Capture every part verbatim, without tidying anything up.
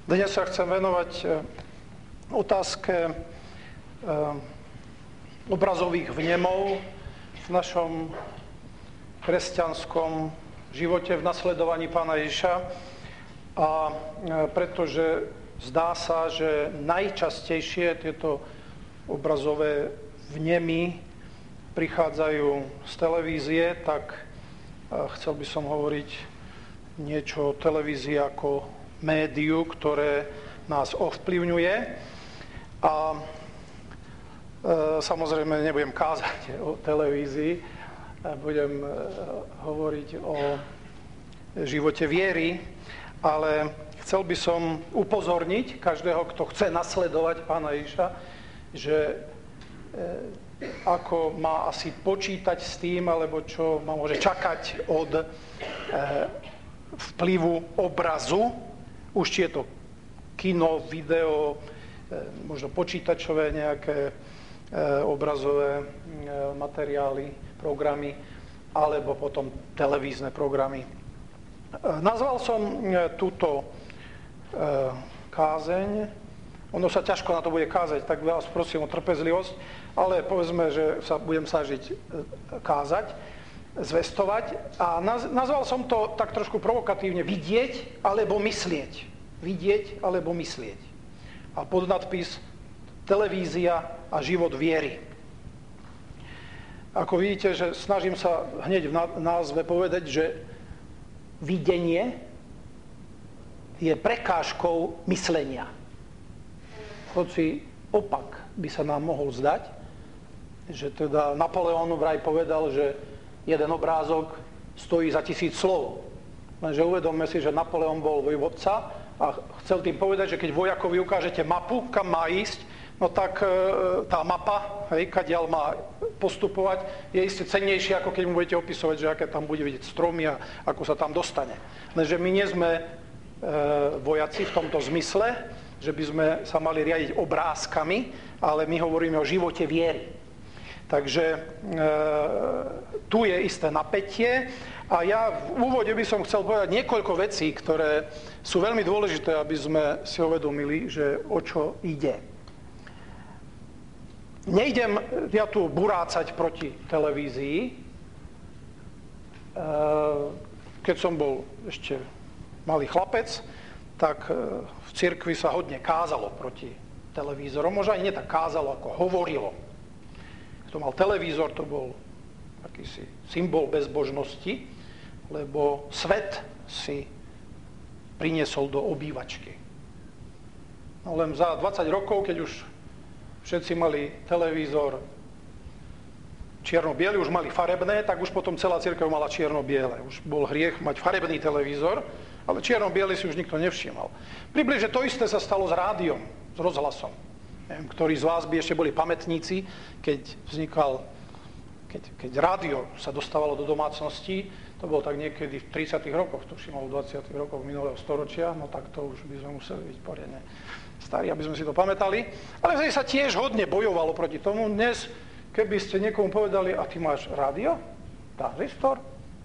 Dnes sa chcem venovať otázke obrazových vnemov v našom kresťanskom živote, v nasledovaní Pána Ježiša. A pretože zdá sa, že najčastejšie tieto obrazové vnemy prichádzajú z televízie, tak chcel by som hovoriť niečo o televízii ako médiu, ktoré nás ovplyvňuje. A e, samozrejme nebudem kázať o televízii, budem e, hovoriť o živote viery, ale chcel by som upozorniť každého, kto chce nasledovať Pána Ježiša, že e, ako má asi počítať s tým, alebo čo má môže čakať od e, vplyvu obrazu, už či je to kino, video, možno počítačové nejaké obrazové materiály, programy, alebo potom televízne programy. Nazval som túto kázeň, ono sa ťažko na to bude kázať, tak vás prosím o trpezlivosť, ale povedzme, že sa budem snažiť kázať, zvestovať. A nazval som to tak trošku provokatívne vidieť alebo myslieť. Vidieť alebo myslieť. A podnadpis televízia a život viery. Ako vidíte, že snažím sa hneď v názve povedať, že videnie je prekážkou myslenia. Hoci opak by sa nám mohol zdať, že teda Napoleon vraj povedal, že jeden obrázok stojí za tisíc slov. Lenže uvedomme si, že Napoleon bol vojvodca a chcel tým povedať, že keď vojakovi ukážete mapu, kam má ísť, no tak e, tá mapa, hej, kadiaľ má postupovať, je isté cennejšie, ako keď mu budete opisovať, že aké tam bude vidieť stromy a ako sa tam dostane. Lenže my nie sme e, vojaci v tomto zmysle, že by sme sa mali riadiť obrázkami, ale my hovoríme o živote viery. Takže e, tu je isté napätie a ja v úvode by som chcel povedať niekoľko vecí, ktoré sú veľmi dôležité, aby sme si uvedomili, že o čo ide. Nejdem ja tu burácať proti televízii. E, keď som bol ešte malý chlapec, tak v cirkvi sa hodne kázalo proti televízorom. Možno aj nie tak kázalo, ako hovorilo. Kto mal televízor, to bol akýsi symbol bezbožnosti, lebo svet si priniesol do obývačky. No len za dvadsať rokov, keď už všetci mali televízor čierno-biely, už mali farebné, tak už potom celá cirkev mala čierno-biele. Už bol hriech mať farebný televízor, ale čierno-biely si už nikto nevšímal. Približne to isté sa stalo s rádiom, s rozhlasom. Neviem, ktorí z vás by ešte boli pamätníci, keď vznikal, keď, keď rádio sa dostávalo do domácností, to bolo tak niekedy v tridsiatych rokoch, tuším, v dvadsiatych rokoch minulého storočia, no tak to už by sme museli byť poriadne starí, aby sme si to pamätali. Ale vtedy sa tiež hodne bojovalo proti tomu. Dnes, keby ste niekomu povedali, a ty máš rádio? Tranzistor?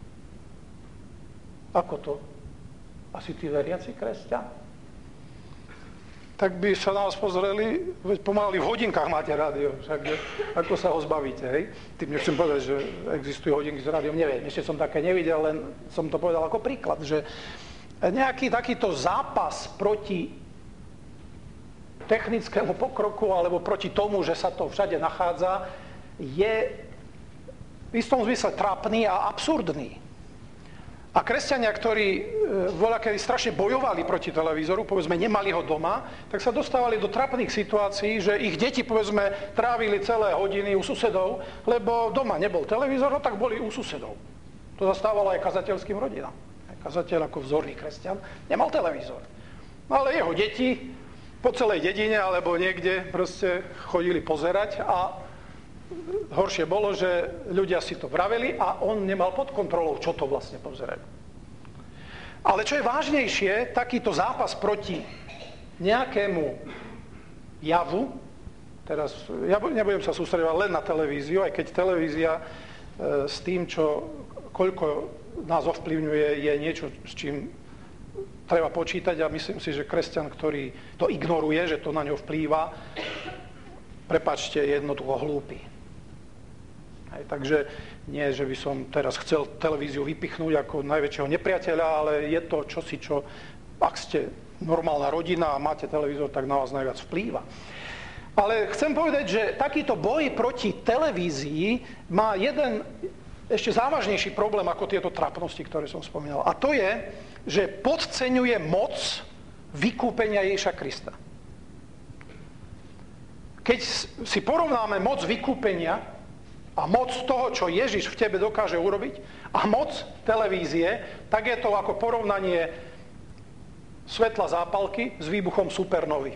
Ako to? Asi ty veriaci kresťan? Tak by sa na vás pozreli, veď pomaly v hodinkách máte rádio, však ako sa ho zbavíte, hej? Tým nechcem povedať, že existujú hodinky s rádiom, neviem, ešte som také nevidel, len som to povedal ako príklad, že nejaký takýto zápas proti technickému pokroku alebo proti tomu, že sa to všade nachádza, je v istom zmysle trápny a absurdný. A kresťania, ktorí voľakedy strašne bojovali proti televízoru, povedzme, nemali ho doma, tak sa dostávali do trapných situácií, že ich deti, povedzme, trávili celé hodiny u susedov, lebo doma nebol televízor, no tak boli u susedov. To zastávalo aj kazateľským rodinám. Kazateľ ako vzorný kresťan nemal televízor. No ale jeho deti po celej dedine alebo niekde proste chodili pozerať a horšie bolo, že ľudia si to vraveli a on nemal pod kontrolou, čo to vlastne pozerajú. Ale čo je vážnejšie, takýto zápas proti nejakému javu, teraz ja nebudem sa sústredovať len na televíziu, aj keď televízia e, s tým, čo, koľko nás ovplyvňuje, je niečo, s čím treba počítať a myslím si, že kresťan, ktorý to ignoruje, že to na ňo vplýva, prepáčte, je jednoducho hlúpy. Hej, takže nie, že by som teraz chcel televíziu vypichnúť ako najväčšieho nepriateľa, ale je to čosi, čo, ak ste normálna rodina a máte televízor, tak na vás najviac vplýva. Ale chcem povedať, že takýto boj proti televízii má jeden ešte závažnejší problém ako tieto trápnosti, ktoré som spomínal. A to je, že podceňuje moc vykúpenia Ježiša Krista. Keď si porovnáme moc vykúpenia a moc toho, čo Ježiš v tebe dokáže urobiť, a moc televízie, tak je to ako porovnanie svetla zápalky s výbuchom supernovy.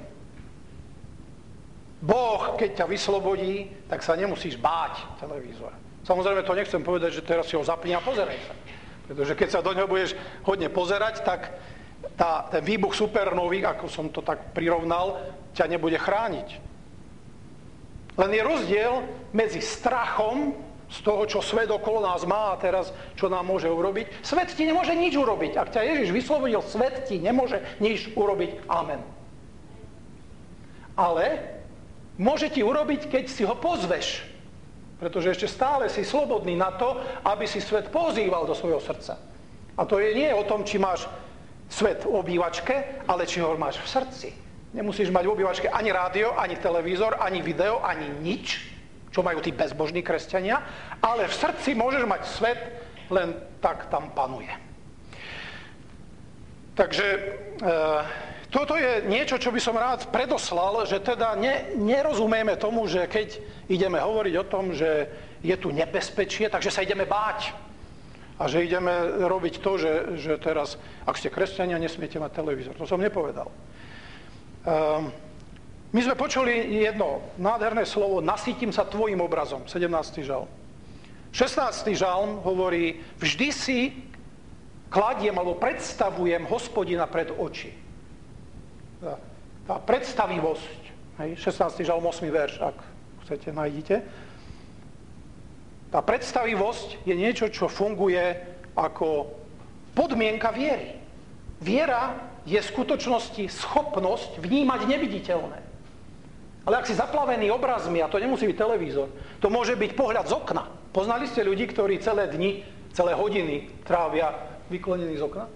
Boh, keď ťa vyslobodí, tak sa nemusíš báť televízora. Samozrejme, to nechcem povedať, že teraz si ho zapni a pozeraj sa. Pretože keď sa do ňoho budeš hodne pozerať, tak tá, ten výbuch supernový, ako som to tak prirovnal, ťa nebude chrániť. Len je rozdiel medzi strachom z toho, čo svet okolo nás má a teraz, čo nám môže urobiť. Svet ti nemôže nič urobiť. Ak ťa Ježiš vyslobodil, svet ti nemôže nič urobiť. Amen. Ale môže ti urobiť, keď si ho pozveš. Pretože ešte stále si slobodný na to, aby si svet pozýval do svojho srdca. A to je nie o tom, či máš svet v obývačke, ale či ho máš v srdci. Nemusíš mať v obývačke ani rádio, ani televízor, ani video, ani nič, čo majú tí bezbožní kresťania, ale v srdci môžeš mať svet, len tak tam panuje. Takže e, toto je niečo, čo by som rád predoslal, že teda ne, nerozumieme tomu, že keď ideme hovoriť o tom, že je tu nebezpečie, takže sa ideme báť. A že ideme robiť to, že, že teraz, ak ste kresťania, nesmiete mať televízor. To som nepovedal. Um, my sme počuli jedno nádherné slovo, nasýtim sa tvojim obrazom, sedemnásty žalm. šestnásty žalm hovorí, vždy si kladiem alebo predstavujem Hospodina pred oči. Tá, tá predstavivosť, hej, šestnásty žalm, ôsmy verš, ak chcete, nájdite. Tá predstavivosť je niečo, čo funguje ako podmienka viery. Viera je v skutočnosti schopnosť vnímať neviditeľné. Ale ak si zaplavený obrazmi, a to nemusí byť televízor, to môže byť pohľad z okna. Poznali ste ľudí, ktorí celé dni, celé hodiny trávia vyklonení z okna?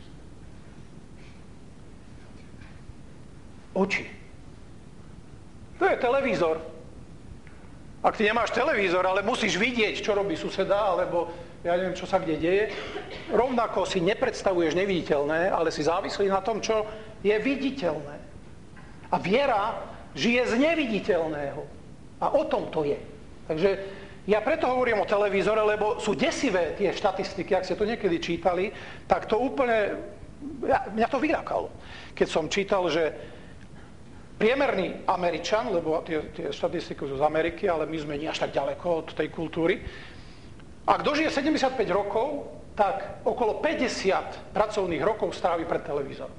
Oči. To je televízor. Ak ty nemáš televízor, ale musíš vidieť, čo robí suseda, alebo ja neviem, čo sa kde deje, rovnako si nepredstavuješ neviditeľné, ale si závislý na tom, čo je viditeľné. A viera žije z neviditeľného. A o tom to je. Takže ja preto hovorím o televízore, lebo sú desivé tie štatistiky, ak ste to niekedy čítali, tak to úplne, ja, mňa to vyľakalo. Keď som čítal, že priemerný Američan, lebo tie, tie štatistiky sú z Ameriky, ale my sme nie až tak ďaleko od tej kultúry. Ak dožije sedemdesiatpäť rokov, tak okolo päťdesiat pracovných rokov strávi pred televízorom.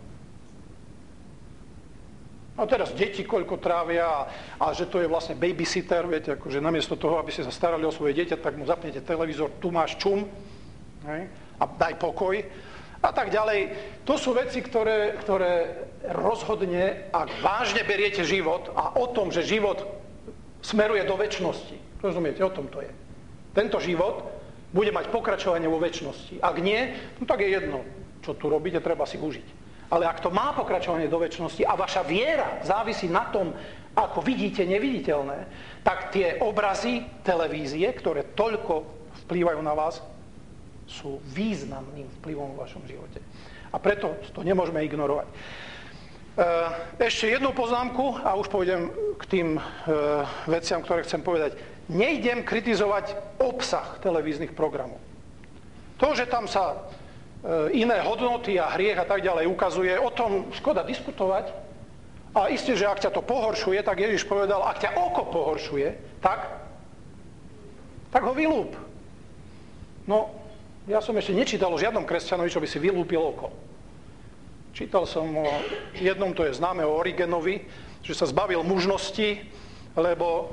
A teraz deti koľko trávia a, a že to je vlastne babysitter, viete, akože namiesto toho, aby ste sa starali o svoje dieťa, tak mu zapnete televízor, tu máš čum, hej, a daj pokoj. A tak ďalej. To sú veci, ktoré, ktoré rozhodne, ak vážne beriete život a o tom, že život smeruje do večnosti. Rozumiete, o tom to je. Tento život bude mať pokračovanie vo večnosti. Ak nie, no tak je jedno, čo tu robíte, treba si užiť. Ale ak to má pokračovanie do večnosti a vaša viera závisí na tom, ako vidíte neviditeľné, tak tie obrazy televízie, ktoré toľko vplývajú na vás, sú významným vplyvom vo vašom živote. A preto to nemôžeme ignorovať. Ešte jednu poznámku a už pôjdem k tým veciam, ktoré chcem povedať. Nejdem kritizovať obsah televíznych programov. To, že tam sa iné hodnoty a hriech a tak ďalej ukazuje, o tom škoda diskutovať. A isté, že ak ťa to pohoršuje, tak Ježiš povedal, ak ťa oko pohoršuje, tak, tak ho vylúp. No, ja som ešte nečítal o žiadnom kresťanovi, čo by si vylúpil oko. Čítal som o jednom, to je známe, o Origenovi, že sa zbavil mužnosti, lebo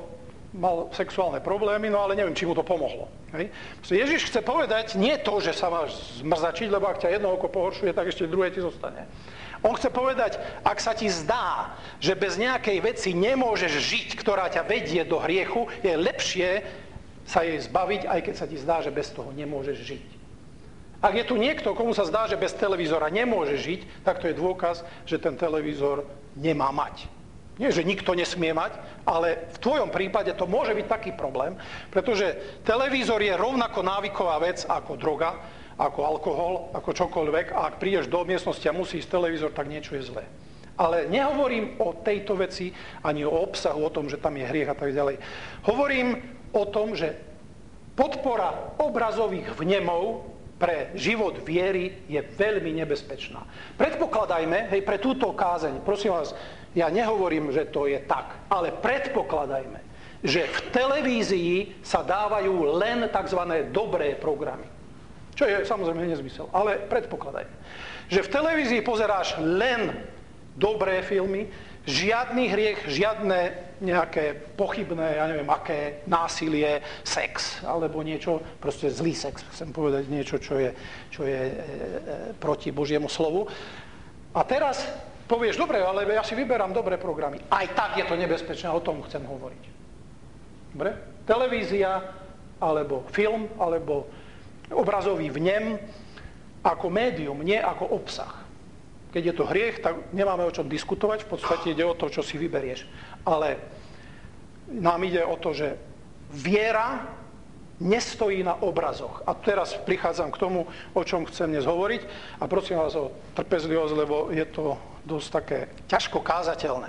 mal sexuálne problémy, no ale neviem, či mu to pomohlo. Hej. Ježiš chce povedať nie to, že sa máš zmrzačiť, lebo ak ťa jedno oko pohoršuje, tak ešte druhé ti zostane. On chce povedať, ak sa ti zdá, že bez nejakej veci nemôžeš žiť, ktorá ťa vedie do hriechu, je lepšie sa jej zbaviť, aj keď sa ti zdá, že bez toho nemôžeš žiť. Ak je tu niekto, komu sa zdá, že bez televízora nemôže žiť, tak to je dôkaz, že ten televízor nemá mať. Nie, že nikto nesmie mať, ale v tvojom prípade to môže byť taký problém, pretože televízor je rovnako návyková vec ako droga, ako alkohol, ako čokoľvek. A ak prídeš do miestnosti a musí ísť televízor, tak niečo je zlé. Ale nehovorím o tejto veci, ani o obsahu, o tom, že tam je hriech a tak ďalej. Hovorím o tom, že podpora obrazových vnemov pre život viery je veľmi nebezpečná. Predpokladajme, hej, pre túto kázeň, prosím vás, ja nehovorím, že to je tak, ale predpokladajme, že v televízii sa dávajú len tzv. Dobré programy. Čo je samozrejme nezmysel, ale predpokladajme, že v televízii pozeráš len dobré filmy, žiadny hriech, žiadne nejaké pochybné, ja neviem aké, násilie, sex, alebo niečo, proste zlý sex, chcem povedať niečo, čo je, čo je e, e, proti Božiemu slovu. A teraz povieš, dobre, ale ja si vyberám dobré programy. Aj tak je to nebezpečné, o tom chcem hovoriť. Dobre? Televízia, alebo film, alebo obrazový vnem ako médium, nie ako obsah. Keď je to hriech, tak nemáme o čom diskutovať, v podstate ide o to, čo si vyberieš. Ale nám ide o to, že viera nestojí na obrazoch. A teraz prichádzam k tomu, o čom chcem dnes hovoriť. A prosím vás o trpezlivosť, lebo je to dosť také ťažko kázateľné.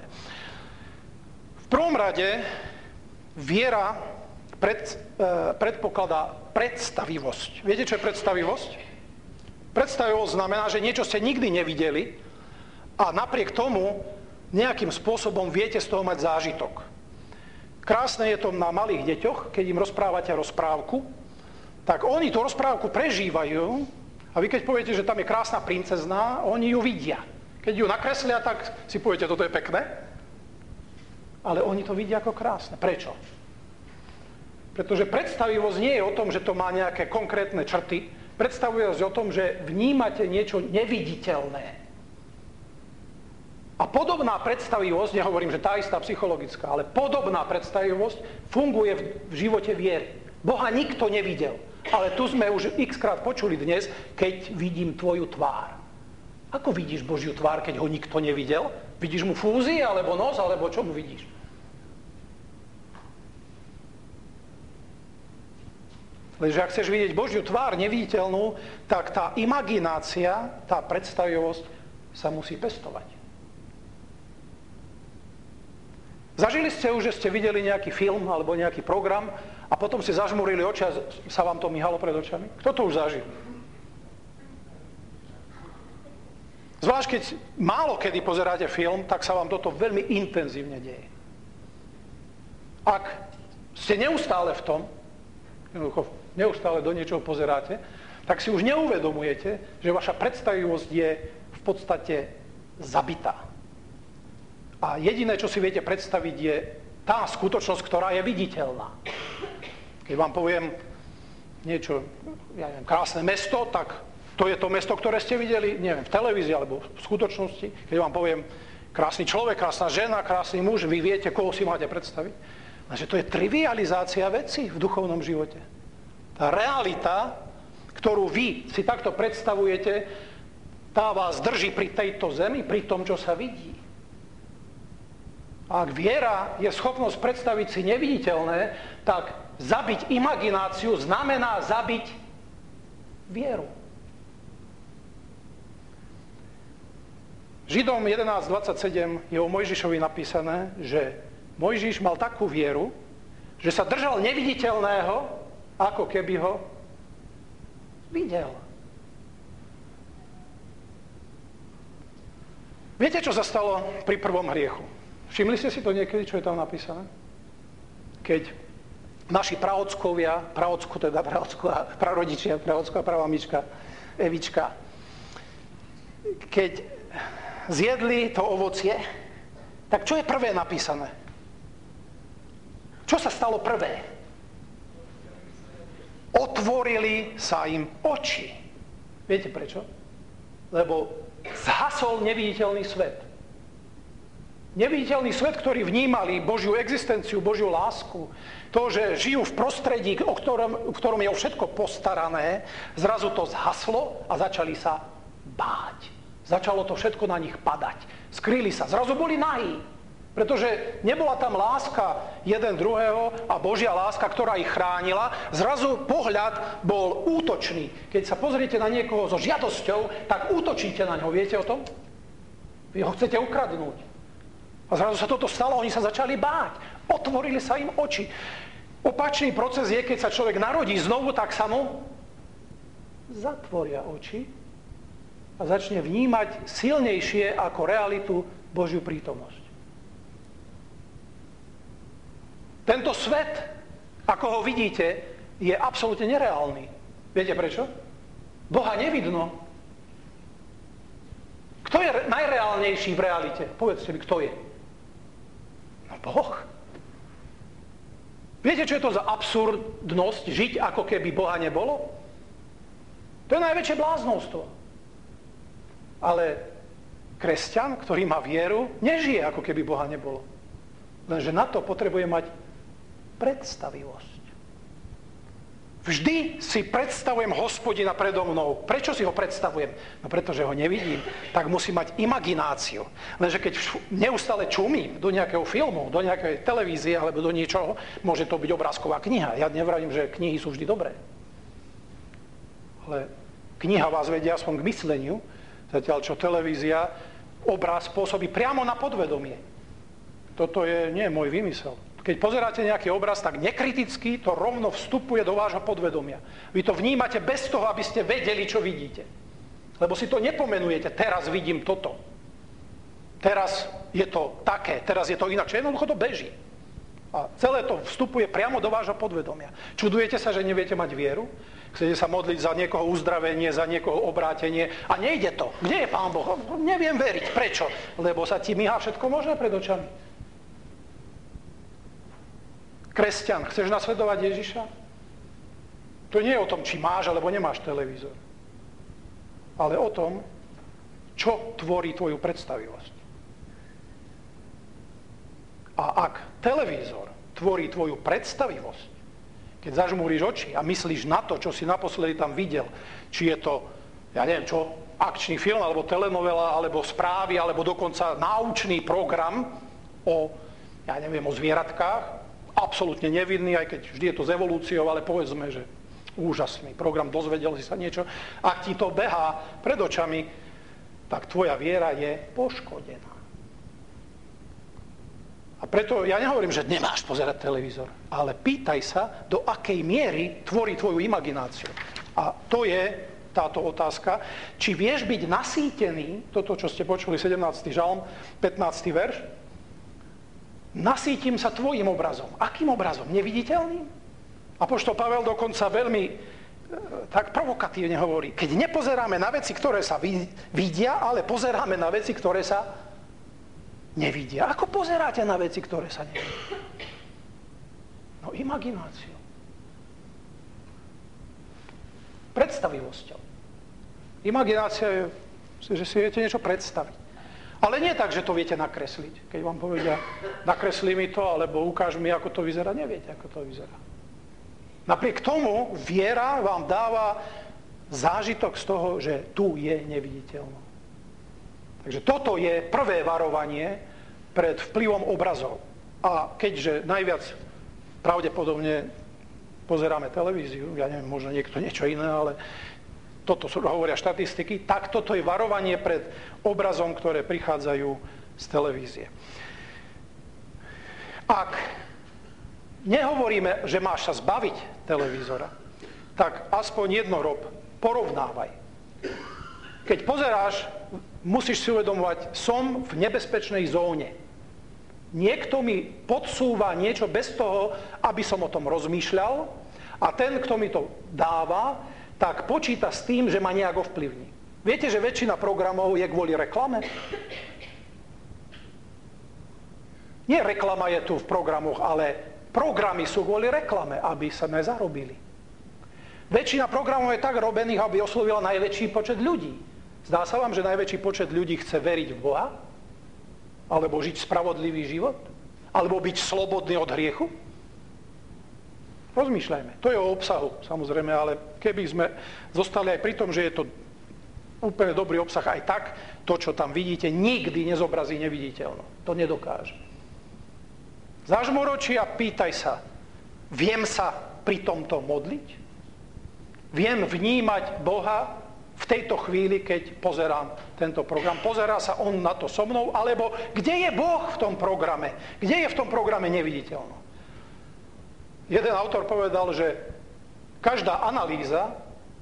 V prvom rade viera pred, eh, predpokladá predstavivosť. Viete, čo je predstavivosť? Predstavivosť znamená, že niečo ste nikdy nevideli a napriek tomu nejakým spôsobom viete z toho mať zážitok. Krásne je to na malých deťoch, keď im rozprávate rozprávku, tak oni tú rozprávku prežívajú a vy keď poviete, že tam je krásna princezná, oni ju vidia. Keď ju nakreslia, tak si poviete, toto je pekné, ale oni to vidia ako krásne. Prečo? Pretože predstavivosť nie je o tom, že to má nejaké konkrétne črty, predstavivosť o tom, že vnímate niečo neviditeľné. A podobná predstavivosť, nehovorím, že tá istá psychologická, ale podobná predstavivosť funguje v živote viery. Boha nikto nevidel, ale tu sme už x-krát počuli dnes, keď vidím tvoju tvár. Ako vidíš Božiu tvár, keď ho nikto nevidel? Vidíš mu fúzi, alebo nos, alebo čo mu vidíš? Lenže ak chceš vidieť Božiu tvár neviditeľnú, tak tá imaginácia, tá predstavivosť sa musí pestovať. Zažili ste už, že ste videli nejaký film alebo nejaký program a potom si zažmurili oči a sa vám to myhalo pred očami? Kto to už zažil? Zvlášť keď málo kedy pozeráte film, tak sa vám toto veľmi intenzívne deje. Ak ste neustále v tom, neustále do niečoho pozeráte, tak si už neuvedomujete, že vaša predstavivosť je v podstate zabitá. A jediné, čo si viete predstaviť, je tá skutočnosť, ktorá je viditeľná. Keď vám poviem niečo, ja neviem, krásne mesto, tak to je to mesto, ktoré ste videli, neviem, v televízii alebo v skutočnosti. Keď vám poviem krásny človek, krásna žena, krásny muž, vy viete, koho si máte predstaviť. Takže to je trivializácia vecí v duchovnom živote. Tá realita, ktorú vy si takto predstavujete, tá vás drží pri tejto zemi, pri tom, čo sa vidí. A ak viera je schopnosť predstaviť si neviditeľné, tak zabiť imagináciu znamená zabiť vieru. Židom jedenásť dvadsaťsedem je o Mojžišovi napísané, že Mojžiš mal takú vieru, že sa držal neviditeľného, ako keby ho videl. Viete, čo sa stalo pri prvom hriechu? Všimli ste si to niekedy, čo je tam napísané? Keď naši praockovia, praocko teda praocko, prarodičia, praocko a pravamička, Evička, keď zjedli to ovocie, tak čo je prvé napísané? Čo sa stalo prvé? Otvorili sa im oči. Viete prečo? Lebo zhasol neviditeľný svet. Neviditeľný svet, ktorý vnímali Božiu existenciu, Božiu lásku, to, že žijú v prostredí, o ktorom, v ktorom je o všetko postarané, zrazu to zhaslo a začali sa báť. Začalo to všetko na nich padať. Skryli sa. Zrazu boli nahí. Pretože nebola tam láska jeden druhého a Božia láska, ktorá ich chránila. Zrazu pohľad bol útočný. Keď sa pozriete na niekoho so žiadosťou, tak útočíte na ňo. Viete o tom? Vy ho chcete ukradnúť. A zrazu sa toto stalo, oni sa začali báť. Otvorili sa im oči. Opačný proces je, keď sa človek narodí znovu, tak sa mu zatvoria oči a začne vnímať silnejšie ako realitu Božiu prítomnosť. Tento svet, ako ho vidíte, je absolútne nereálny. Viete prečo? Boha nevidno. Kto je najreálnejší v realite? Povedzte mi, kto je? No Boh. Viete, čo je to za absurdnosť žiť, ako keby Boha nebolo? To je najväčšie bláznostvo. Ale kresťan, ktorý má vieru, nežije, ako keby Boha nebolo. Lenže na to potrebuje mať predstavivosť. Vždy si predstavujem Hospodina predo mnou. Prečo si ho predstavujem? No pretože ho nevidím. Tak musím mať imagináciu. Lenže keď neustále čumím do nejakého filmu, do nejakej televízie alebo do niečoho, môže to byť obrázková kniha. Ja nevravím, že knihy sú vždy dobré. Ale kniha vás vedie aspoň k mysleniu, zatiaľ čo televízia obraz pôsobí priamo na podvedomie. Toto je, nie je môj vymysel. Keď pozeráte nejaký obraz, tak nekriticky to rovno vstupuje do vášho podvedomia. Vy to vnímate bez toho, aby ste vedeli, čo vidíte. Lebo si to nepomenujete, teraz vidím toto. Teraz je to také, teraz je to ináč. Jednoducho to beží. A celé to vstupuje priamo do vášho podvedomia. Čudujete sa, že neviete mať vieru? Chcete sa modliť za niekoho uzdravenie, za niekoho obrátenie a nejde to. Kde je Pán Boh? Neviem veriť. Prečo? Lebo sa ti myhá všetko možné pred očami. Kresťan, chceš nasledovať Ježiša? To nie je o tom, či máš alebo nemáš televízor. Ale o tom, čo tvorí tvoju predstavivosť. A ak televízor tvorí tvoju predstavivosť, keď zažmúriš oči a myslíš na to, čo si naposledy tam videl, či je to, ja neviem čo, akčný film, alebo telenovela, alebo správy, alebo dokonca náučný program o, ja neviem, o zvieratkách, absolútne nevinný, aj keď vždy je to s evolúciou, ale povedzme, že úžasný program, dozvedel si sa niečo. Ak ti to behá pred očami, tak tvoja viera je poškodená. A preto ja nehovorím, že nemáš pozerať televízor, ale pýtaj sa, do akej miery tvorí tvoju imagináciu. A to je táto otázka, či vieš byť nasýtený, toto, čo ste počuli, sedemnásty žalm, pätnásty verš, nasítim sa tvojim obrazom. Akým obrazom? Neviditeľným? Apoštol Pavel dokonca veľmi e, tak provokatívne hovorí, keď nepozeráme na veci, ktoré sa vidia, ale pozeráme na veci, ktoré sa nevidia. Ako pozeráte na veci, ktoré sa nevidia? No imagináciou. Predstavivosťou. Imaginácia je, že si viete niečo predstaviť. Ale nie tak, že to viete nakresliť. Keď vám povedia, nakreslí mi to, alebo ukáž mi, ako to vyzerá, neviete, ako to vyzerá. Napriek tomu viera vám dáva zážitok z toho, že tu je neviditeľno. Takže toto je prvé varovanie pred vplyvom obrazov. A keďže najviac pravdepodobne pozeráme televíziu, ja neviem, možno niekto niečo iné, ale toto hovoria štatistiky, tak toto je varovanie pred obrazom, ktoré prichádzajú z televízie. Ak nehovoríme, že máš sa zbaviť televízora, tak aspoň jedno rob, porovnávaj. Keď pozeráš, musíš si uvedomovať, som v nebezpečnej zóne. Niekto mi podsúva niečo bez toho, aby som o tom rozmýšľal, a ten, kto mi to dáva, tak počíta s tým, že ma nejak ovplyvní. Viete, že väčšina programov je kvôli reklame? Nie reklama je tu v programoch, ale Programy sú kvôli reklame, aby sme zarobili. Väčšina programov je tak robených, aby oslovila najväčší počet ľudí. Zdá sa vám, že najväčší počet ľudí chce veriť v Boha? Alebo žiť spravodlivý život? Alebo byť slobodný od hriechu? Rozmýšľajme. To je o obsahu, samozrejme, ale keby sme zostali aj pri tom, že je to úplne dobrý obsah aj tak, to, čo tam vidíte, nikdy nezobrazí neviditeľno. To nedokáže. Zažmoročí a pýtaj sa, viem sa pri tomto modliť? Viem vnímať Boha v tejto chvíli, keď pozerám tento program? Pozerá sa on na to so mnou? Alebo kde je Boh v tom programe? Kde je v tom programe neviditeľno? Jeden autor povedal, že každá analýza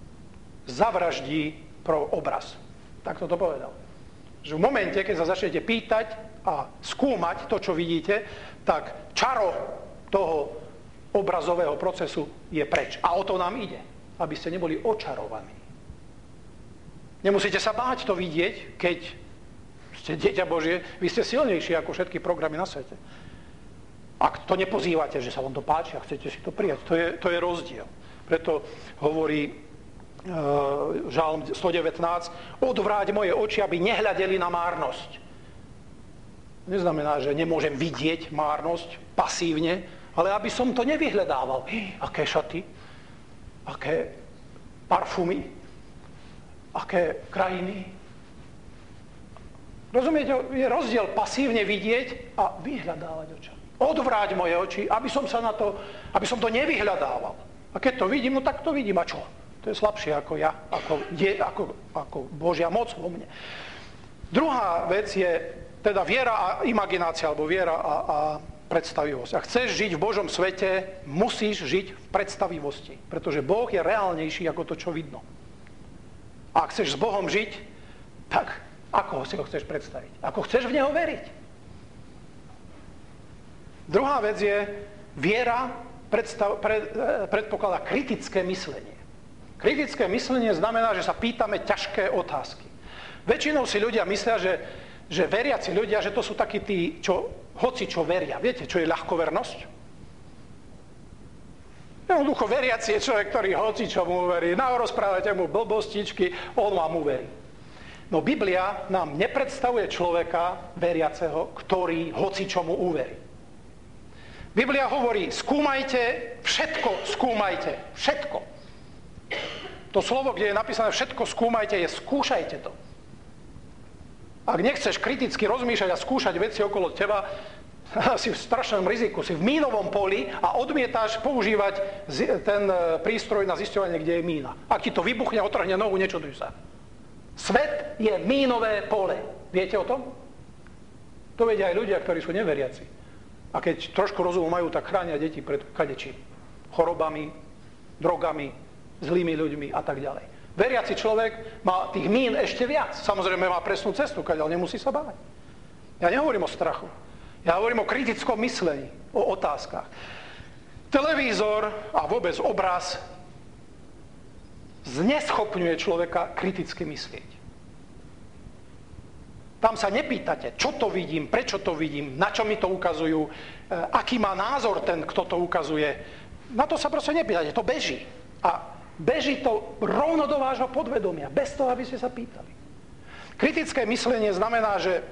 zavraždí pro obraz. Tak to povedal. Že v momente, keď sa začnete pýtať a skúmať to, čo vidíte, tak čaro toho obrazového procesu je preč. A o to nám ide, aby ste neboli očarovaní. Nemusíte sa báť to vidieť, keď ste dieťa Božie, vy ste silnejší ako všetky programy na svete. Ak to nepozývate, že sa vám to páči a chcete si to prijať, to je, to je rozdiel. Preto hovorí Žalm sto devätnásť, odvráť moje oči, aby nehľadeli na márnosť. Neznamená, že nemôžem vidieť márnosť pasívne, ale aby som to nevyhľadával. Aké šaty, aké parfumy, aké krajiny. Rozumiete, je rozdiel pasívne vidieť a vyhľadávať očami. Odvráť moje oči, aby som sa na to, aby som to nevyhľadával. A keď to vidím, no tak to vidím. A čo? To je slabšie ako ja, ako, je, ako, ako Božia moc vo mne. Druhá vec je teda viera a imaginácia, alebo viera a, a predstavivosť. Ak chceš žiť v Božom svete, musíš žiť v predstavivosti, pretože Boh je reálnejší ako to, čo vidno. A ak chceš s Bohom žiť, tak ako si ho chceš predstaviť? Ako chceš v Neho veriť? Druhá vec je, viera predstav, pred, predpokladá kritické myslenie. Kritické myslenie znamená, že sa pýtame ťažké otázky. Väčšinou si ľudia myslia, že, že veriaci ľudia, že to sú takí tí, čo hoci čo veria. Viete, čo je ľahkovernosť? Jednoducho veriaci je človek, ktorý hoci čo mu uverí. Rozprávate mu blbostičky, on vám uverí. No Biblia nám nepredstavuje človeka veriaceho, ktorý hoci čo mu uverí. Biblia hovorí, skúmajte, všetko skúmajte, všetko. To slovo, kde je napísané všetko skúmajte, je skúšajte to. Ak nechceš kriticky rozmýšľať a skúšať veci okolo teba, si v strašnom riziku, si v mínovom poli a odmietáš používať ten prístroj na zisťovanie, kde je mína. Ak ti to vybuchne, otrhne nohu, nečuduj sa. Svet je mínové pole. Viete o tom? To vedia aj ľudia, ktorí sú neveriaci. A keď trošku rozumu majú, tak chránia deti pred kadečím. Chorobami, drogami, zlými ľuďmi a tak ďalej. Veriaci človek má tých mín ešte viac. Samozrejme má presnú cestu, kadeľ nemusí sa báť. Ja nehovorím o strachu. Ja hovorím o kritickom myslení, o otázkach. Televízor a vôbec obraz zneschopňuje človeka kriticky myslieť. Tam sa nepýtate, čo to vidím, prečo to vidím, na čo mi to ukazujú, aký má názor ten, kto to ukazuje. Na to sa proste nepýtate, to beží. A beží to rovno do vášho podvedomia, bez toho, aby ste sa pýtali. Kritické myslenie znamená, že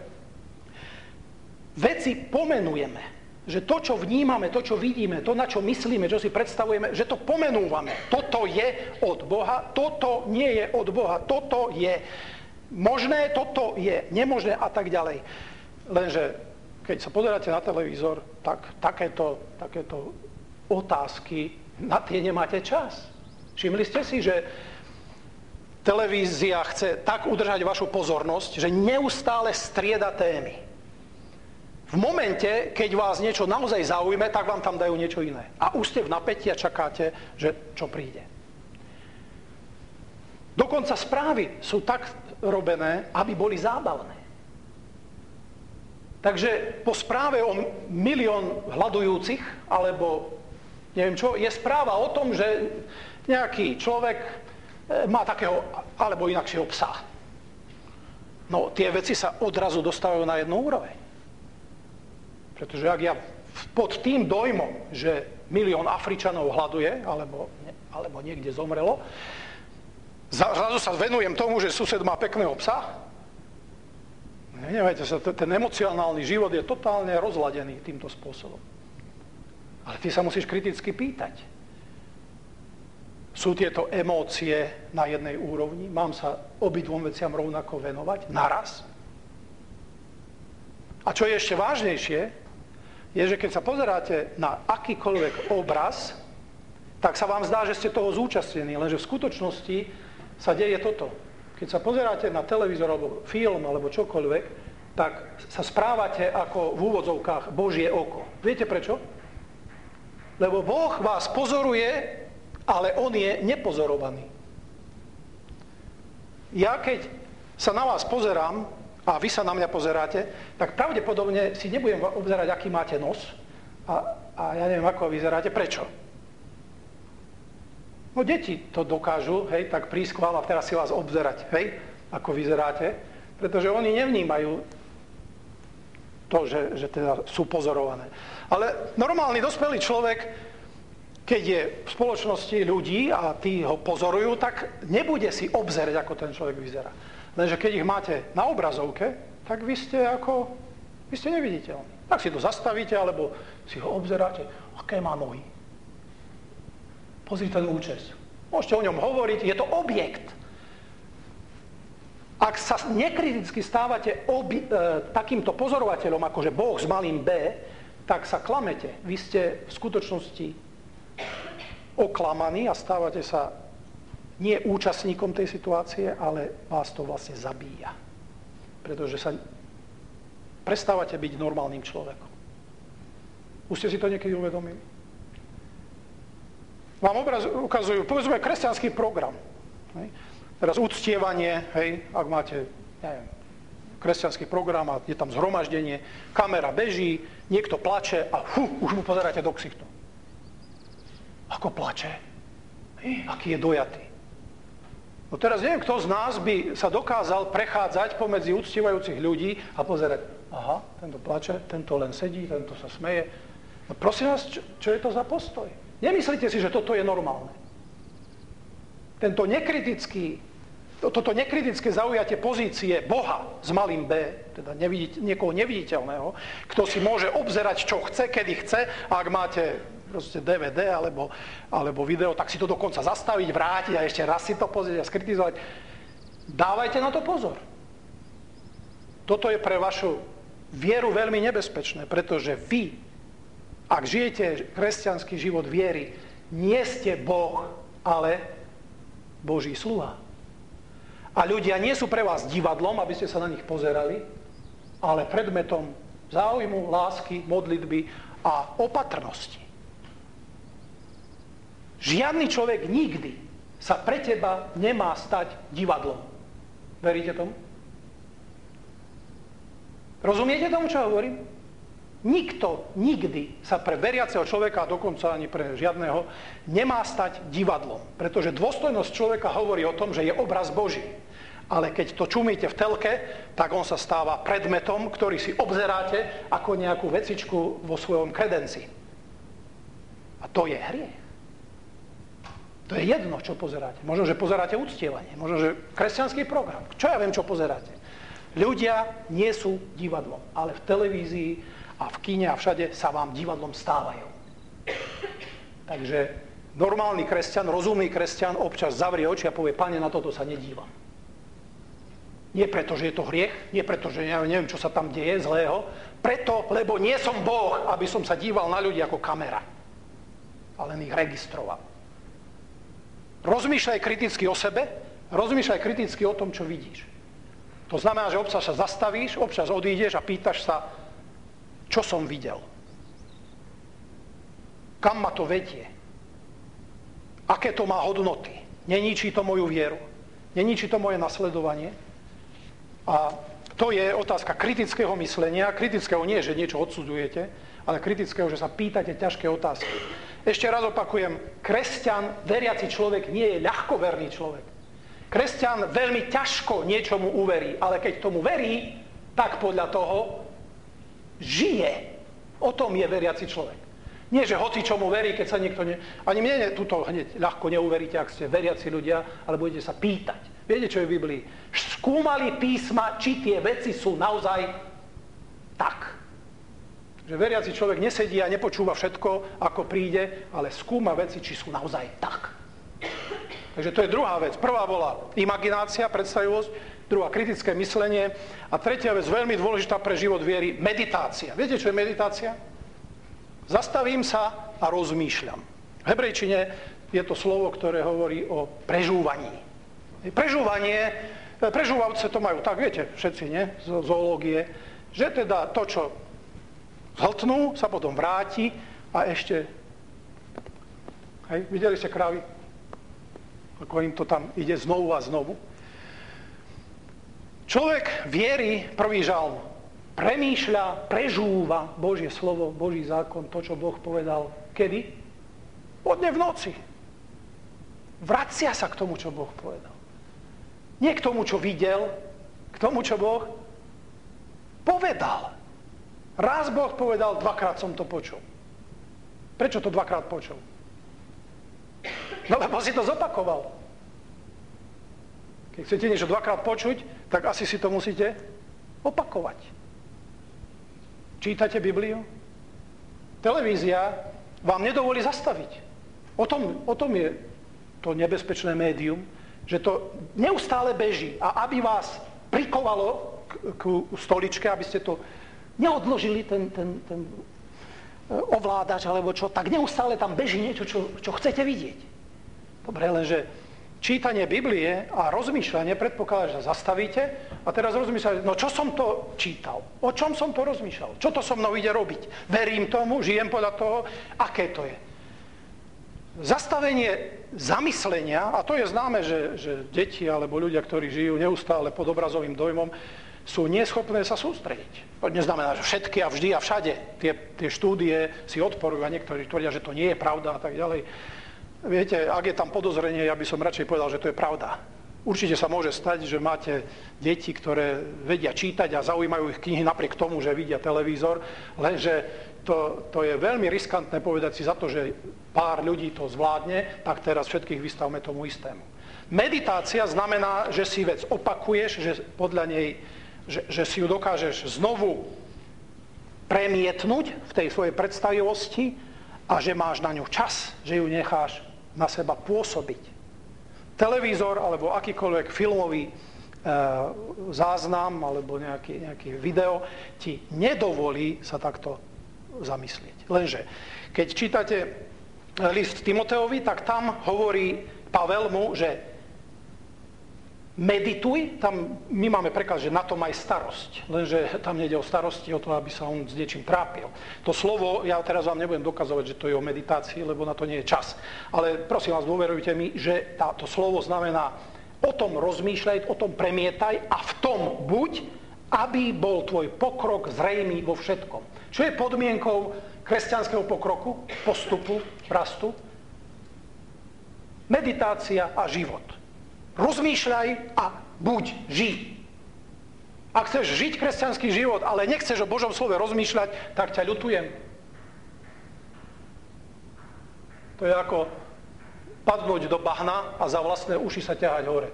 veci pomenujeme. Že to, čo vnímame, to, čo vidíme, to, na čo myslíme, čo si predstavujeme, že to pomenúvame. Toto je od Boha, toto nie je od Boha, toto je možné, toto je nemožné a tak ďalej. Lenže, keď sa pozeráte na televízor, tak takéto, takéto otázky, na tie nemáte čas. Všimli ste si, že televízia chce tak udržať vašu pozornosť, že neustále strieda témy. V momente, keď vás niečo naozaj zaujme, tak vám tam dajú niečo iné. A už ste v napätí a čakáte, že čo príde. Dokonca správy sú tak robené, aby boli zábavné. Takže po správe o milión hľadujúcich, alebo neviem čo, je správa o tom, že nejaký človek má takého, alebo inakšieho psa. No, tie veci sa odrazu dostávajú na jednu úroveň. Pretože ak ja v pod tým dojmom, že milión Afričanov hladuje, alebo, alebo niekde zomrelo, zrazu sa venujem tomu, že sused má pekného psa. Nevajte sa, ten emocionálny život je totálne rozladený týmto spôsobom. Ale ty sa musíš kriticky pýtať. Sú tieto emócie na jednej úrovni? Mám sa obidvom veciam rovnako venovať? Naraz? A čo je ešte vážnejšie, je, že keď sa pozeráte na akýkoľvek obraz, tak sa vám zdá, že ste toho zúčastnení, lenže v skutočnosti sa deje toto. Keď sa pozeráte na televízor, alebo film, alebo čokoľvek, tak sa správate ako v úvodzovkách Božie oko. Viete prečo? Lebo Boh vás pozoruje, ale on je nepozorovaný. Ja keď sa na vás pozerám, a vy sa na mňa pozeráte, tak pravdepodobne si nebudem obzerať, aký máte nos a, a ja neviem, ako vyzeráte. Prečo? No deti to dokážu, hej, tak prísť k vám a teraz si vás obzerať, hej, ako vyzeráte, pretože oni nevnímajú to, že, že teda sú pozorované. Ale normálny dospelý človek, keď je v spoločnosti ľudí a tí ho pozorujú, tak nebude si obzerať, ako ten človek vyzerá. Lenže keď ich máte na obrazovke, tak vy ste ako, vy ste neviditeľní. Tak si to zastavíte, alebo si ho obzeráte. Aké má nohy? Pozri ten účes. Môžete o ňom hovoriť, je to objekt. Ak sa nekriticky stávate obi, e, takýmto pozorovateľom, akože Boh s malým B, tak sa klamete. Vy ste v skutočnosti oklamaní a stávate sa nie účastníkom tej situácie, ale vás to vlastne zabíja. Pretože sa prestávate byť normálnym človekom. Už ste si to niekedy uvedomili? Vám obraz ukazujú, povedzme, kresťanský program. Hej. Teraz uctievanie, hej, ak máte, neviem, kresťanský program a je tam zhromaždenie, kamera beží, niekto plače a fú, už mu pozeráte do ksichtu. Ako plače? Hej, aký je dojatý. No teraz neviem, kto z nás by sa dokázal prechádzať pomedzi uctievajúcich ľudí a pozerať, aha, tento plače, tento len sedí, tento sa smeje. No prosím vás, čo, čo je to za postoj? Nemyslíte si, že toto je normálne. Tento nekritický, to, toto nekritické zaujatie pozície Boha s malým B, teda neviditeľ, niekoho neviditeľného, kto si môže obzerať, čo chce, kedy chce, a ak máte proste dé vé dé alebo, alebo video, tak si to dokonca zastaviť, vrátiť a ešte raz si to pozrieť a skritizovať. Dávajte na to pozor. Toto je pre vašu vieru veľmi nebezpečné, pretože vy, ak žijete kresťanský život viery, nie ste Boh, ale Boží sluha. A ľudia nie sú pre vás divadlom, aby ste sa na nich pozerali, ale predmetom záujmu, lásky, modlitby a opatrnosti. Žiadny človek nikdy sa pre teba nemá stať divadlom. Veríte tomu? Rozumiete tomu, čo hovorím? Nikto nikdy sa pre veriaceho človeka, a dokonca ani pre žiadneho, nemá stať divadlom. Pretože dôstojnosť človeka hovorí o tom, že je obraz Boží. Ale keď to čumíte v telke, tak on sa stáva predmetom, ktorý si obzeráte ako nejakú vecičku vo svojom kredenci. A to je hriech. To je jedno, čo pozeráte. Možno, že pozeráte uctievanie, možno, že kresťanský program. Čo ja viem, čo pozeráte? Ľudia nie sú divadlom, ale v televízii a v kine a všade sa vám divadlom stávajú. Takže normálny kresťan, rozumný kresťan občas zavrie oči a povie, Pane, na toto sa nedívam. Nie preto, že je to hriech, nie preto, že ja neviem, čo sa tam deje zlého, preto, lebo nie som Boh, aby som sa díval na ľudí ako kamera, ale len ich registroval. Rozmýšľaj kriticky o sebe, rozmýšľaj kriticky o tom, čo vidíš. To znamená, že občas sa zastavíš, občas odídeš a pýtaš sa, čo som videl. Kam ma to vedie? Aké to má hodnoty? Neníči to moju vieru? Neníči to moje nasledovanie? A to je otázka kritického myslenia. Kritického nie, že niečo odsudzujete, ale kritického, že sa pýtate ťažké otázky. Ešte raz opakujem, kresťan, veriaci človek, nie je ľahkoverný človek. Kresťan veľmi ťažko niečomu uverí, ale keď tomu verí, tak podľa toho žije. O tom je veriaci človek. Nie, že hoci čomu verí, keď sa niekto ne... Ani mne tuto hneď ľahko neuveríte, ak ste veriaci ľudia, ale budete sa pýtať. Viete, čo je v Biblii? Skúmali písma, či tie veci sú naozaj tak. Že veriaci človek nesedí a nepočúva všetko, ako príde, ale skúma veci, či sú naozaj tak. Takže to je druhá vec. Prvá bola imaginácia, predstavivosť, druhá kritické myslenie a tretia vec, veľmi dôležitá pre život viery, meditácia. Viete, čo je meditácia? Zastavím sa a rozmýšľam. V hebrejčine je to slovo, ktoré hovorí o prežúvaní. Prežúvanie, prežúvavce to majú tak, viete, všetci, nie? Z zoológie, že teda to, čo zhltnú, sa potom vráti a ešte... Hej, videli ste krávy? Ako im to tam ide znovu a znovu. Človek viery, prvý žalm, premýšľa, prežúva Božie slovo, Boží zákon, to, čo Boh povedal. Kedy? Podne v noci. Vracia sa k tomu, čo Boh povedal. Nie k tomu, čo videl, k tomu, čo Boh povedal. Raz Boh povedal, dvakrát som to počul. Prečo to dvakrát počul? No lebo si to zopakoval. Keď chcete niečo dvakrát počuť, tak asi si to musíte opakovať. Čítate Bibliu? Televízia vám nedovolí zastaviť. O tom, o tom je to nebezpečné médium, že to neustále beží. A aby vás prikovalo k, k stoličke, aby ste to neodložili, ten, ten, ten ovládač alebo čo, tak neustále tam beží niečo, čo, čo chcete vidieť. Dobre, lenže čítanie Biblie a rozmýšľanie predpokladá, že sa zastavíte a teraz rozmýšľate, no čo som to čítal? O čom som to rozmýšľal? Čo to so mnou ide robiť? Verím tomu, žijem podľa toho, aké to je. Zastavenie zamyslenia, a to je známe, že, že deti alebo ľudia, ktorí žijú neustále pod obrazovým dojmom, sú neschopné sa sústrediť. To neznamená, že všetky a vždy a všade. Tie, tie štúdie si odporujú a niektorí tvrdia, že to nie je pravda a tak ďalej. Viete, ak je tam podozrenie, ja by som radšej povedal, že to je pravda. Určite sa môže stať, že máte deti, ktoré vedia čítať a zaujímajú ich knihy napriek tomu, že vidia televízor, lenže to, to je veľmi riskantné povedať si za to, že pár ľudí to zvládne, tak teraz všetkých vystavme tomu istému. Meditácia znamená, že si vec opakuješ, že podľa nej, že, že si ju dokážeš znovu premietnúť v tej svojej predstavivosti a že máš na ňu čas, že ju necháš na seba pôsobiť. Televízor alebo akýkoľvek filmový e, záznam alebo nejaký, nejaký video ti nedovolí sa takto zamyslieť. Lenže, keď čítate list Timoteovi, tak tam hovorí Pavel mu, že medituj, tam my máme preklad, že na to maj starosť, lenže tam nejde o starosti, o to, aby sa on s niečím trápil. To slovo, ja teraz vám nebudem dokazovať, že to je o meditácii, lebo na to nie je čas. Ale prosím vás, dôverujte mi, že táto slovo znamená o tom rozmýšľaj, o tom premietaj a v tom buď, aby bol tvoj pokrok zrejmý vo všetkom. Čo je podmienkou kresťanského pokroku, postupu, rastu? Meditácia a život. Rozmýšľaj a buď, žij. Ak chceš žiť kresťanský život, ale nechceš o Božom slove rozmýšľať, tak ťa ľutujem. To je ako padnúť do bahna a za vlastné uši sa ťahať hore.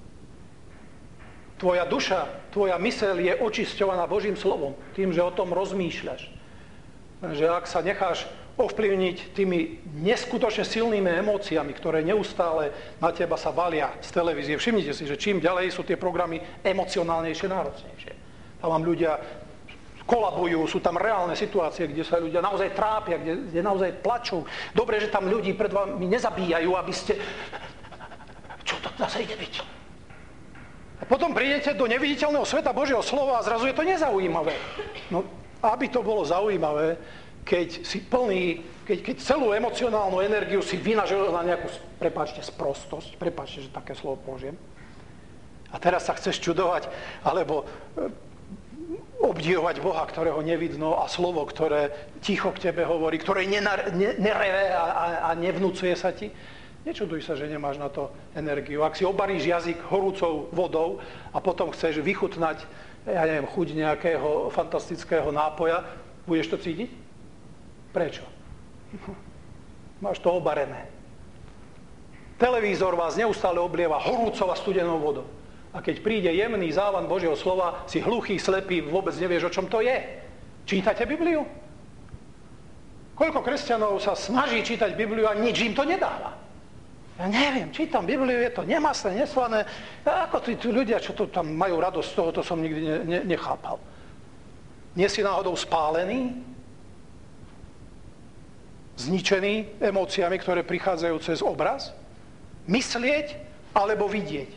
Tvoja duša, tvoja myseľ je očisťovaná Božím slovom, tým, že o tom rozmýšľaš. Že ak sa necháš ovplyvniť tými neskutočne silnými emóciami, ktoré neustále na teba sa valia z televízie. Všimnite si, že čím ďalej sú tie programy emocionálnejšie, náročnejšie. Tam vám ľudia kolabujú, sú tam reálne situácie, kde sa ľudia naozaj trápia, kde, kde naozaj plačú. Dobre, že tam ľudí pred vami nezabíjajú, aby ste... Čo to zase ide byť? A potom prídete do neviditeľného sveta Božieho slova a zrazu je to nezaujímavé. No, aby to bolo zaujímavé, keď si plný, keď, keď celú emocionálnu energiu si vynažil na nejakú, prepáčte, sprostosť, prepáčte, že také slovo použijem, a teraz sa chceš čudovať, alebo obdivovať Boha, ktorého nevidno, a slovo, ktoré ticho k tebe hovorí, ktoré nenar, ne, nereve a, a, a nevnúcuje sa ti. Nečuduj sa, že nemáš na to energiu. Ak si obaríš jazyk horúcou vodou a potom chceš vychutnať, ja neviem, chuť nejakého fantastického nápoja, budeš to cítiť? Prečo? Máš to obarené. Televízor vás neustále oblieva horúcou a studenou vodou. A keď príde jemný závan Božieho slova, si hluchý, slepý, vôbec nevieš, o čom to je. Čítate Bibliu? Koľko kresťanov sa snaží čítať Bibliu a nič im to nedáva. Ja neviem, čítam Bibliu, je to nemasné, neslané. A ako tí, tí ľudia, čo to tam majú radosť z toho, to som nikdy ne, ne, nechápal. Nie si náhodou spálený? Zničený emóciami, ktoré prichádzajú cez obraz? Myslieť alebo vidieť?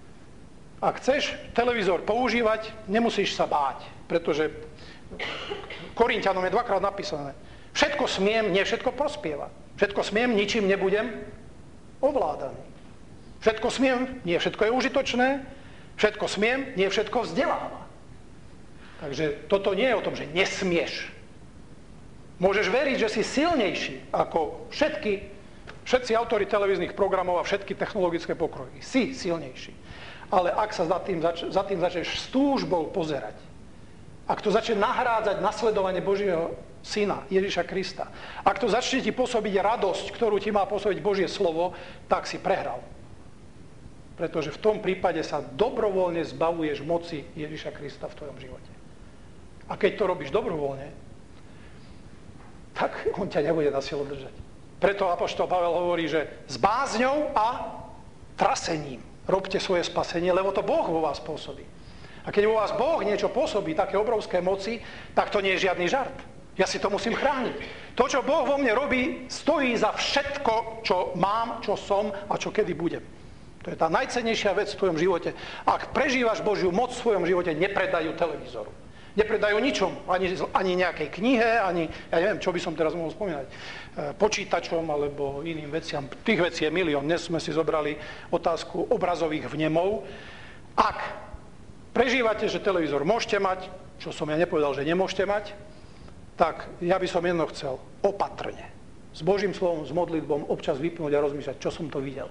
Ak chceš televízor používať, nemusíš sa báť, pretože Korinťanom je dvakrát napísané. Všetko smiem, nie všetko prospieva. Všetko smiem, ničím nebudem ovládaný. Všetko smiem, nie všetko je užitočné. Všetko smiem, nie všetko vzdeláva. Takže toto nie je o tom, že nesmieš. Môžeš veriť, že si silnejší ako všetky, všetci autori televíznych programov a všetky technologické pokroky. Si silnejší. Ale ak sa za tým, zač- za tým začneš s túžbou pozerať, ak to začne nahrádzať nasledovanie Božieho Syna, Ježiša Krista, ak to začne ti pôsobiť radosť, ktorú ti má pôsobiť Božie slovo, tak si prehral. Pretože v tom prípade sa dobrovoľne zbavuješ moci Ježiša Krista v tvojom živote. A keď to robíš dobrovoľne, tak on ťa nebude na silu držať. Preto apoštol Pavel hovorí, že s bázňou a trasením robte svoje spasenie, lebo to Boh vo vás pôsobí. A keď vo vás Boh niečo pôsobí, také obrovské moci, tak to nie je žiadny žart. Ja si to musím chrániť. To, čo Boh vo mne robí, stojí za všetko, čo mám, čo som a čo kedy budem. To je tá najcennejšia vec v tvojom živote. Ak prežívaš Božiu moc v svojom živote, nepredajú televízoru. Nepredajú ničom, ani, ani nejakej knihe, ani, ja neviem, čo by som teraz mohol spomínať, počítačom alebo iným veciam. Tých vecí je milión. Dnes sme si zobrali otázku obrazových vnemov. Ak prežívate, že televízor môžete mať, čo som ja nepovedal, že nemôžete mať, tak ja by som jedno chcel, opatrne, s Božím slovom, s modlitbom, občas vypnúť a rozmýšľať, čo som to videl.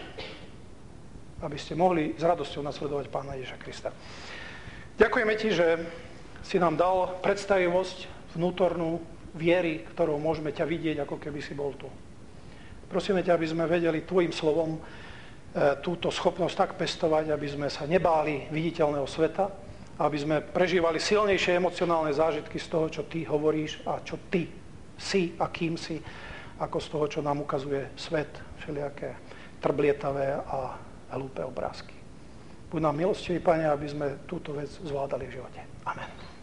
Aby ste mohli s radosťou nasledovať Pána Ježiša Krista. Ďakujeme ti, že si nám dal predstavivosť vnútornú viery, ktorou môžeme ťa vidieť, ako keby si bol tu. Prosíme ťa, aby sme vedeli tvojim slovom túto schopnosť tak pestovať, aby sme sa nebáli viditeľného sveta, aby sme prežívali silnejšie emocionálne zážitky z toho, čo ty hovoríš a čo ty si a kým si, ako z toho, čo nám ukazuje svet, všelijaké trblietavé a hlúpe obrázky. Buď nám milostivý, Pane, aby sme túto vec zvládali v živote. Amen.